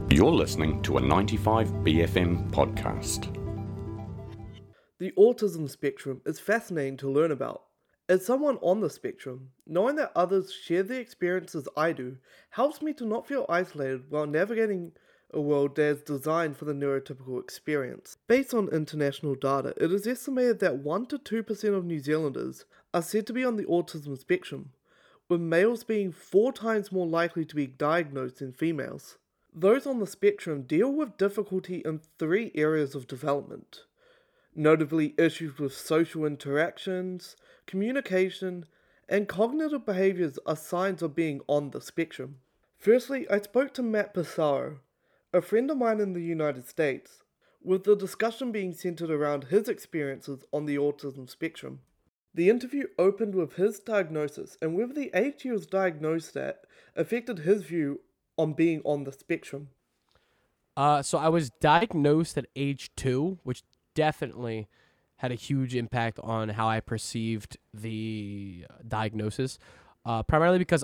You're listening to a 95BFM podcast. The autism spectrum is fascinating to learn about. As someone on the spectrum, knowing that others share the experiences I do helps me to not feel isolated while navigating a world that is designed for the neurotypical experience. Based on international data, it is estimated that 1 to 2% of New Zealanders are said to be on the autism spectrum, with males being 4 times more likely to be diagnosed than females. Those on the spectrum deal with difficulty in 3 areas of development, notably issues with social interactions, communication, and cognitive behaviors are signs of being on the spectrum. Firstly, I spoke to Matt Pissarro, a friend of mine in the United States, with the discussion being centered around his experiences on the autism spectrum. The interview opened with his diagnosis and whether the age he was diagnosed at affected his view on being on the spectrum. So I was diagnosed at age 2, which definitely had a huge impact on how I perceived the diagnosis. Primarily because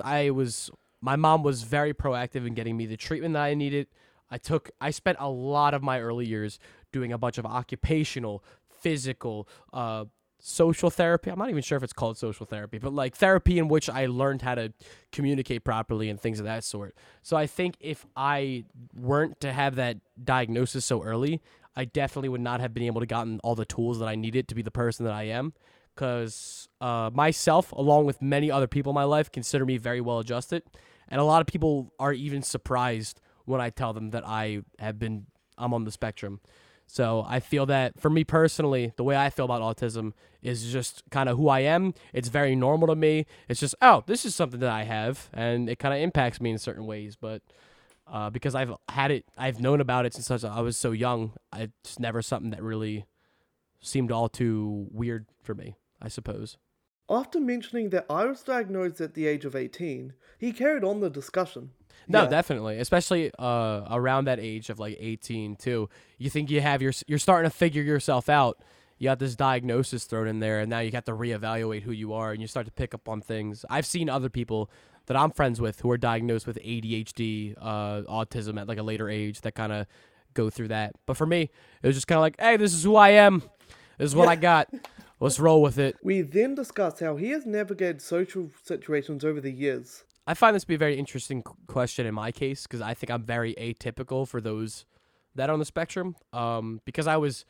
my mom was very proactive in getting me the treatment that I needed. I spent a lot of my early years doing a bunch of occupational, physical, social therapy. I'm not even sure if it's called social therapy, but like therapy in which I learned how to communicate properly and things of that sort. So I think if I weren't to have that diagnosis so early, I definitely would not have been able to gotten all the tools that I needed to be the person that I am. Because myself, along with many other people in my life, consider me very well adjusted. And a lot of people are even surprised when I tell them that I'm on the spectrum. So I feel that for me personally, the way I feel about autism is just kind of who I am. It's very normal to me. It's just, oh, this is something that I have, and it kind of impacts me in certain ways. But because I've known about it since I was so young, it's never something that really seemed all too weird for me, I suppose. After mentioning that I was diagnosed at the age of 18, he carried on the discussion. No, definitely. Especially around that age of like 18 too. You think you're starting to figure yourself out. You got this diagnosis thrown in there, and now you got to reevaluate who you are, and you start to pick up on things. I've seen other people that I'm friends with who are diagnosed with ADHD, autism at like a later age that kind of go through that. But for me, it was just kind of like, hey, this is who I am. This is what I got. Let's roll with it. We then discussed how he has navigated social situations over the years. I find this to be a very interesting question in my case because I think I'm very atypical for those that are on the spectrum. Because I was,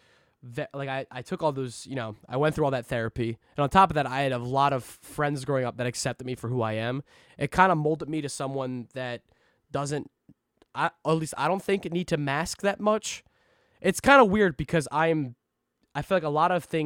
I took all those, I went through all that therapy. And on top of that, I had a lot of friends growing up that accepted me for who I am. It kind of molded me to someone that doesn't, at least I don't think, need to mask that much. It's kind of weird because I feel like a lot of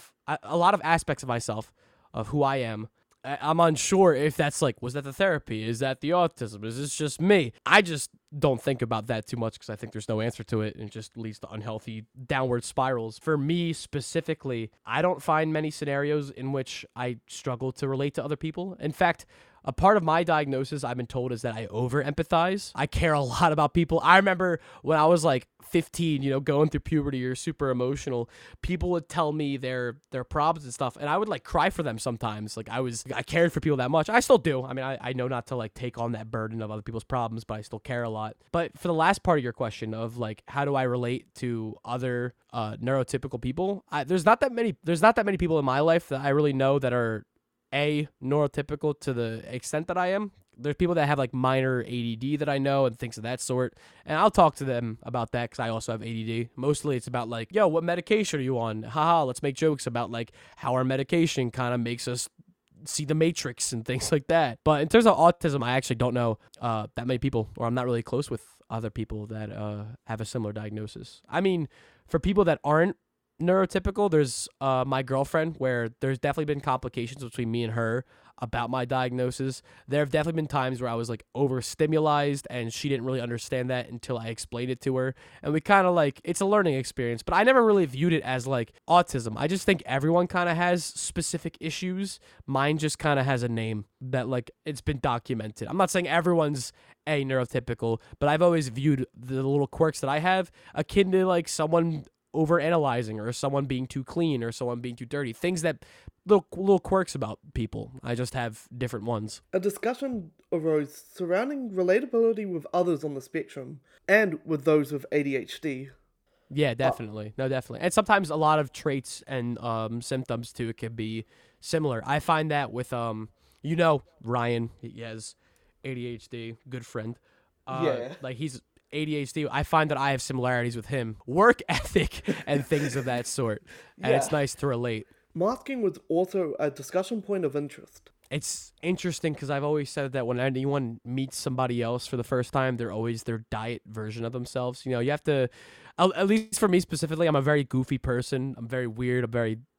aspects of myself, of who I am, I'm unsure if that's like, was that the therapy? Is that the autism? Is this just me? I just don't think about that too much because I think there's no answer to it and it just leads to unhealthy downward spirals. For me specifically, I don't find many scenarios in which I struggle to relate to other people. In fact, a part of my diagnosis, I've been told, is that I over-empathize. I care a lot about people. I remember when I was like 15, going through puberty or super emotional, people would tell me their problems and stuff, and I would like cry for them sometimes. Like I cared for people that much. I still do. I mean, I know not to like take on that burden of other people's problems, but I still care a lot. But for the last part of your question of like, how do I relate to other neurotypical people? There's not that many people in my life that I really know that are neurotypical to the extent that I am. There's people that have like minor ADD that I know and things of that sort, and I'll talk to them about that because I also have ADD. Mostly it's about like, yo, what medication are you on? Haha, let's make jokes about like how our medication kind of makes us see the Matrix and things like that. But in terms of autism, I actually don't know that many people, or I'm not really close with other people that have a similar diagnosis. I mean, for people that aren't neurotypical, there's my girlfriend, where there's definitely been complications between me and her about my diagnosis. There have definitely been times where I was like overstimulated and she didn't really understand that until I explained it to her, and we kind of like, it's a learning experience, but I never really viewed it as like autism. I just think everyone kind of has specific issues. Mine just kind of has a name that like it's been documented. I'm not saying everyone's neurotypical, but I've always viewed the little quirks that I have akin to like someone overanalyzing, or someone being too clean, or someone being too dirty. Things that little quirks about people. I just have different ones. A discussion arose surrounding relatability with others on the spectrum and with those with ADHD. Yeah, definitely. No, definitely. And sometimes a lot of traits and symptoms too can be similar. I find that with Ryan, he has ADHD, good friend. Yeah. Like he's ADHD. I find that I have similarities with him, work ethic and things of that sort. And it's nice to relate. Masking was also a discussion point of interest. It's interesting because I've always said that when anyone meets somebody else for the first time, they're always their diet version of themselves. You have to, at least for me specifically, I'm a very goofy person. I'm very weird.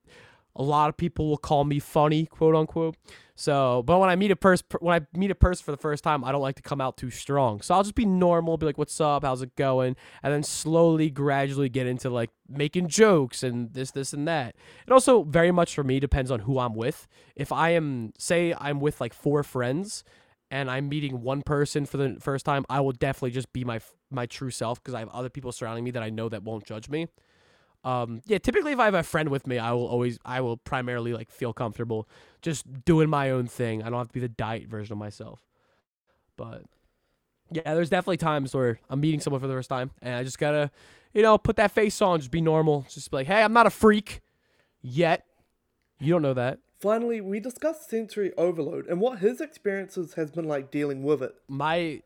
A lot of people will call me funny, quote unquote. So, but when I meet a person for the first time, I don't like to come out too strong. So I'll just be normal, be like, "What's up? How's it going?" And then slowly, gradually get into like making jokes and this, and that. It also very much for me depends on who I'm with. If I'm with like 4 friends and I'm meeting one person for the first time, I will definitely just be my true self because I have other people surrounding me that I know that won't judge me. Typically if I have a friend with me, I will primarily like feel comfortable just doing my own thing. I don't have to be the diet version of myself. But yeah, there's definitely times where I'm meeting someone for the first time and I just gotta, put that face on, just be normal. Just be like, hey, I'm not a freak yet. You don't know that. Finally, we discussed sensory overload and what his experiences has been like dealing with it. I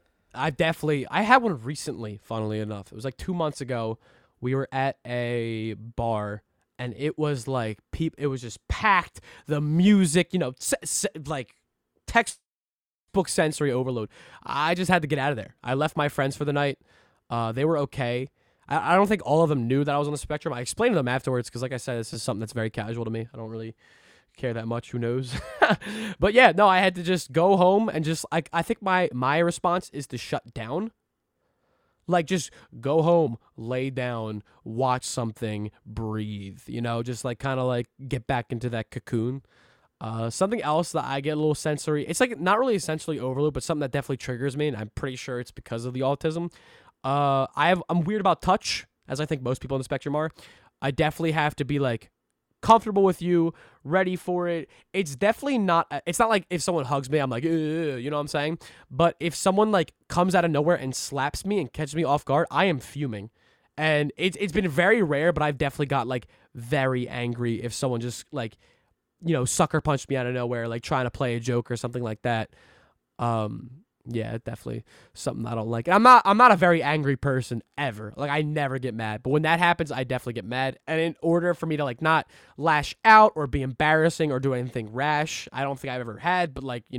had one recently, funnily enough. It was like 2 months ago. We were at a bar, and it was like it was just packed. The music, like textbook sensory overload. I just had to get out of there. I left my friends for the night. They were okay. I don't think all of them knew that I was on the spectrum. I explained to them afterwards because, like I said, this is something that's very casual to me. I don't really care that much. Who knows? But yeah, no, I had to just go home and just I think my response is to shut down. Like, just go home, lay down, watch something, breathe, just like kind of like get back into that cocoon. Something else that I get a little sensory, it's like not really a sensory overload, but something that definitely triggers me, and I'm pretty sure it's because of the autism. I'm weird about touch, as I think most people on the spectrum are. I definitely have to be like comfortable with you, ready for it. It's definitely not, it's not like if someone hugs me, I'm like, you know what I'm saying? But if someone like comes out of nowhere and slaps me and catches me off guard, I am fuming. And it's been very rare, but I've definitely got like very angry if someone just like, sucker punched me out of nowhere, like trying to play a joke or something like that. Yeah, definitely something I don't like. I'm not a very angry person ever. Like, I never get mad. But when that happens, I definitely get mad. And in order for me to like not lash out or be embarrassing or do anything rash, I don't think I've ever had, but like,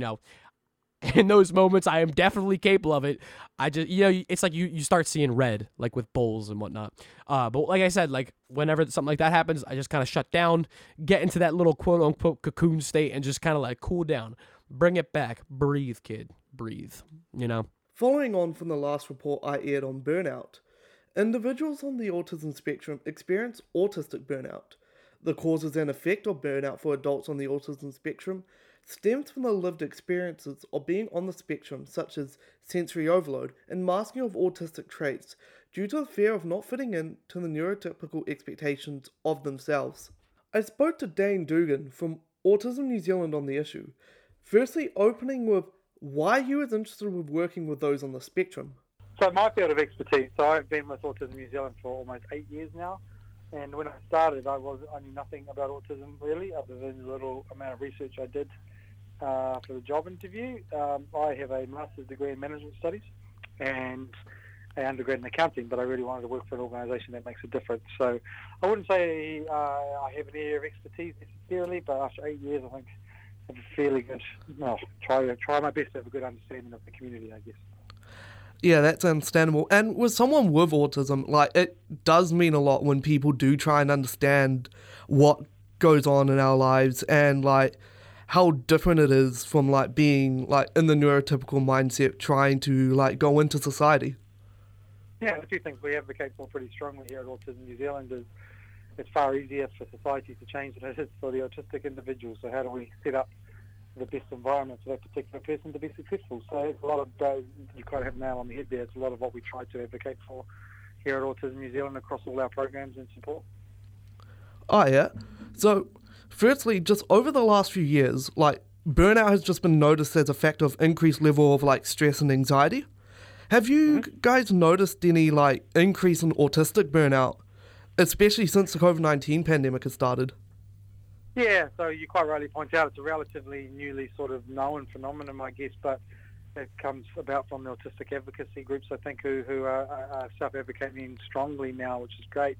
in those moments, I am definitely capable of it. I just, it's like you start seeing red, like with bowls and whatnot. But like I said, like whenever something like that happens, I just kind of shut down, get into that little quote unquote cocoon state and just kind of like cool down, bring it back, breathe, kid. Breathe, Following on from the last report I aired on burnout, individuals on the autism spectrum experience autistic burnout. The causes and effect of burnout for adults on the autism spectrum stems from the lived experiences of being on the spectrum, such as sensory overload and masking of autistic traits due to the fear of not fitting in to the neurotypical expectations of themselves. I spoke to Dane Dugan from Autism New Zealand on the issue, firstly opening with why he was interested with working with those on the spectrum. So my field of expertise, so I've been with Autism New Zealand for almost 8 years now, and when I started I knew nothing about autism really, other than the little amount of research I did for the job interview. I have a master's degree in management studies and an undergrad in accounting, but I really wanted to work for an organisation that makes a difference. So I wouldn't say I have an area of expertise necessarily, but after 8 years I think have a fairly good, try my best to have a good understanding of the community, I guess. Yeah, that's understandable. And with someone with autism, like, it does mean a lot when people do try and understand what goes on in our lives and, like, how different it is from, like, being, like, in the neurotypical mindset, trying to, like, go into society. Yeah, the two things we advocate for pretty strongly here at Autism New Zealand is it's far easier for society to change than it is for the autistic individual. So how do we set up the best environment for that particular person to be successful? So it's a lot of, you kind of have a nail on the head there. It's a lot of what we try to advocate for here at Autism New Zealand across all our programs and support. Oh, yeah. So, firstly, just over the last few years, like, burnout has just been noticed as a factor of increased level of, like, stress and anxiety. Have you guys noticed any, like, increase in autistic burnout, especially since the COVID-19 pandemic has started? Yeah, so you quite rightly point out it's a relatively newly sort of known phenomenon, I guess, but it comes about from the autistic advocacy groups, I think, who are self-advocating strongly now, which is great.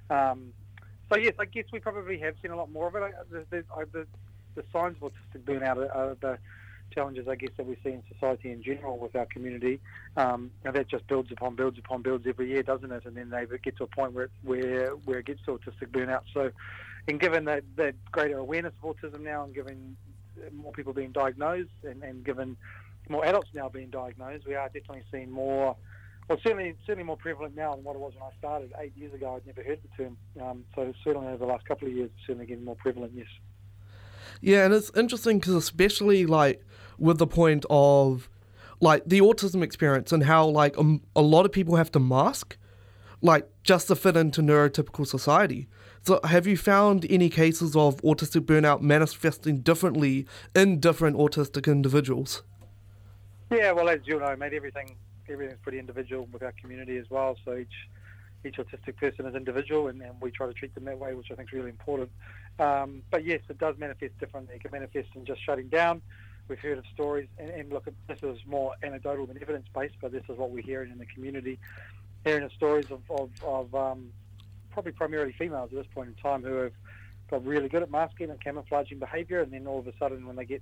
So yes, I guess we probably have seen a lot more of it. The signs of autistic burnout are the challenges, I guess, that we see in society in general with our community, and that just builds every year, doesn't it? And then they get to a point where it gets to autistic burnout. So, and given that greater awareness of autism now, and given more people being diagnosed, and given more adults now being diagnosed, we are definitely seeing more. Well, certainly more prevalent now than what it was when I started 8 years ago. I'd never heard the term. So certainly over the last couple of years, it's certainly getting more prevalent, yes. Yeah, and it's interesting because especially, like, with the point of, like, the autism experience and how, like, a lot of people have to mask, like, just to fit into neurotypical society. So have you found any cases of autistic burnout manifesting differently in different autistic individuals? Yeah, well, as you know, mate, everything's pretty individual with our community as well. So each autistic person is individual, and we try to treat them that way, which I think is really important. But yes, it does manifest differently. It can manifest in just shutting down. We've heard of stories, and look, this is more anecdotal than evidence-based, but this is what we're hearing in the community, hearing of stories of probably primarily females at this point in time who have got really good at masking and camouflaging behaviour, and then all of a sudden when they get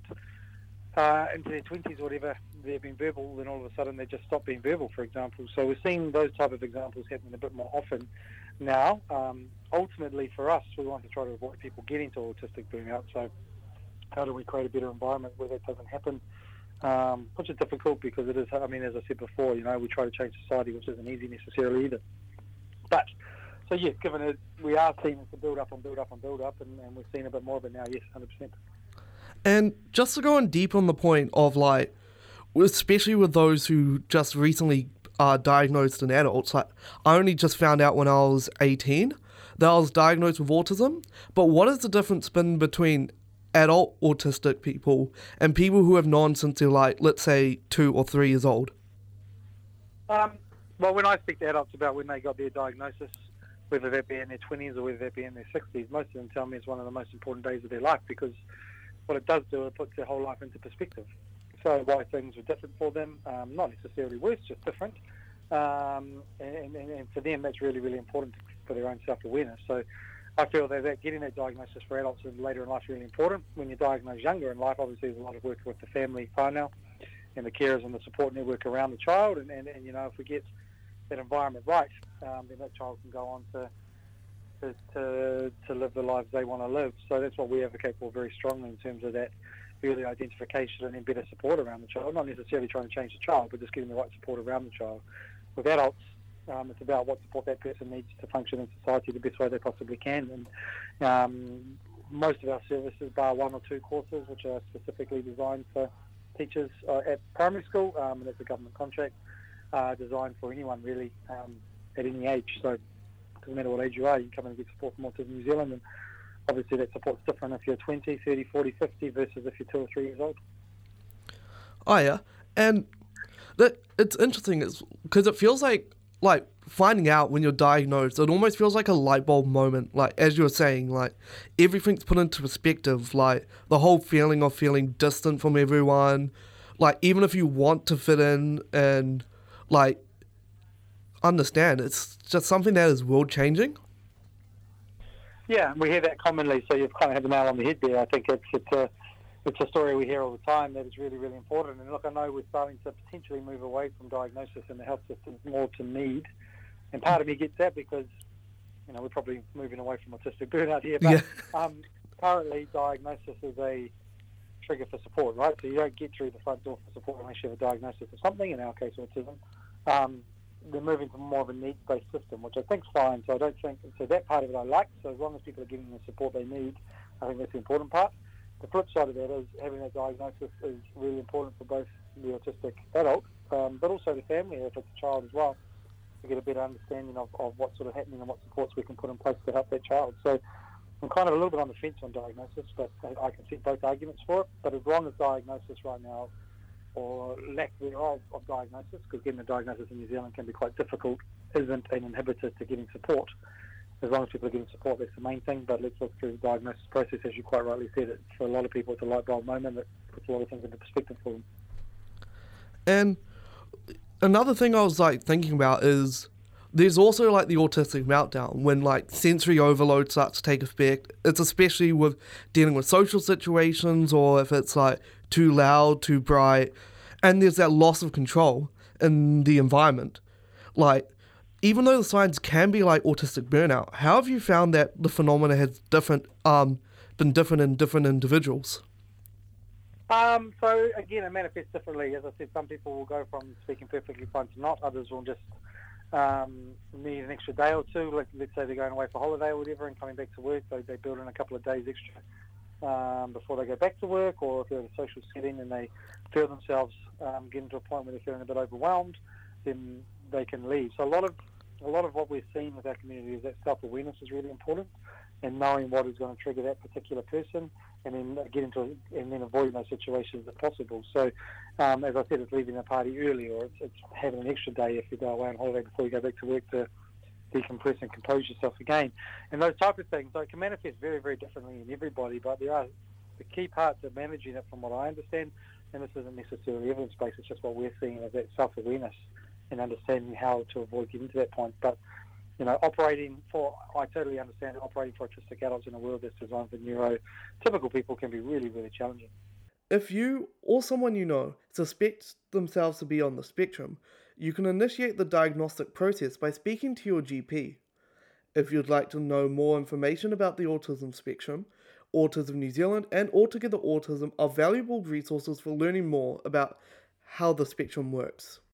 into their 20s or whatever, they've been verbal, then all of a sudden they just stop being verbal, for example. So we're seeing those type of examples happening a bit more often now. Ultimately, for us, we want to try to avoid people getting to autistic burnout. So how do we create a better environment where that doesn't happen? Which is difficult because it is, I mean, as I said before, you know, we try to change society, which isn't easy necessarily either. But, so yes, given it, we are seeing it build up, and we're seeing a bit more of it now, yes, 100%. And just to go on deep on the point of, like, especially with those who just recently are diagnosed in adults, like, I only just found out when I was 18 that I was diagnosed with autism, but what has the difference been between adult autistic people and people who have known since they're, like, let's say 2 or 3 years old? Well, when I speak to adults about when they got their diagnosis, whether that be in their 20s or whether that be in their 60s, most of them tell me it's one of the most important days of their life, because what it does do, it puts their whole life into perspective. So why things were different for them, not necessarily worse, just different. And for them, that's really, really important for their own self-awareness. So I feel that getting that diagnosis for adults later in life is really important. When you're diagnosed younger in life, obviously there's a lot of work with the family whānau and the carers and the support network around the child. And you know, if we get that environment right, then that child can go on to live the lives they want to live. So that's what we advocate for very strongly in terms of that early identification and then better support around the child. Not necessarily trying to change the child, but just getting the right support around the child. With adults, it's about what support that person needs to function in society the best way they possibly can. And most of our services, bar 1 or 2 courses, which are specifically designed for teachers at primary school, and that's a government contract, designed for anyone really at any age. So doesn't matter what age you are, you can come in and get support from Autism New Zealand, and obviously that support's different if you're 20, 30, 40, 50 versus if you're 2 or 3 years old. Oh yeah, and it's interesting because it feels like finding out when you're diagnosed, it almost feels like a light bulb moment. Like, as you were saying, like, everything's put into perspective, like the whole feeling of feeling distant from everyone, like even if you want to fit in and like understand, it's just something that is world changing. Yeah, we hear that commonly, so you've kind of had the nail on the head there. I think it's a story we hear all the time that is really, really important. And look, I know we're starting to potentially move away from diagnosis in the health system more to need. And part of me gets that because, you know, we're probably moving away from autistic burnout here. But currently, diagnosis is a trigger for support, right? So you don't get through the front door for support unless you have a diagnosis of something, in our case, autism. They're moving to more of a needs-based system, which I think is fine. So I don't think, so that part of it I like. So as long as people are getting the support they need, I think that's the important part. The flip side of that is having that diagnosis is really important for both the autistic adult, but also the family if it's a child as well. to get a better understanding of what's sort of happening and what supports we can put in place to help that child. So I'm kind of a little bit on the fence on diagnosis, but I can see both arguments for it. But as long as diagnosis right now, or lack thereof of diagnosis, because getting a diagnosis in New Zealand can be quite difficult, isn't an inhibitor to getting support. As long as people are getting support, that's the main thing. But let's look through the diagnosis process, as you quite rightly said. For a lot of people, it's a light bulb moment that puts a lot of things into perspective for them. And another thing I was like thinking about is there's also like the autistic meltdown when like sensory overload starts to take effect. It's especially with dealing with social situations, or if it's like too loud, too bright, and there's that loss of control in the environment. Like, even though the signs can be like autistic burnout, how have you found that the phenomena has been different in different individuals? So again, it manifests differently. As I said, some people will go from speaking perfectly fine to not. Others will just need an extra day or two. Like, let's say they're going away for holiday or whatever and coming back to work, so they build in a couple of days extra before they go back to work, or if they're in a social setting and they feel themselves getting to a point where they're feeling a bit overwhelmed, then they can leave. So a lot of what we're seeing with our community is that self-awareness is really important, and knowing what is going to trigger that particular person, and then avoiding those situations if possible. So, as I said, it's leaving the party early, or it's having an extra day if you go away on holiday before you go back to work to decompress and compose yourself again. And those type of things, so it can manifest very, very differently in everybody, but there are the key parts of managing it from what I understand, and this isn't necessarily evidence-based, it's just what we're seeing as that self-awareness and understanding how to avoid getting to that point. But, I totally understand that operating for autistic adults in a world that's designed for neurotypical people can be really, really challenging. If you or someone you know suspects themselves to be on the spectrum, you can initiate the diagnostic process by speaking to your GP. If you'd like to know more information about the autism spectrum, Autism New Zealand and Altogether Autism are valuable resources for learning more about how the spectrum works.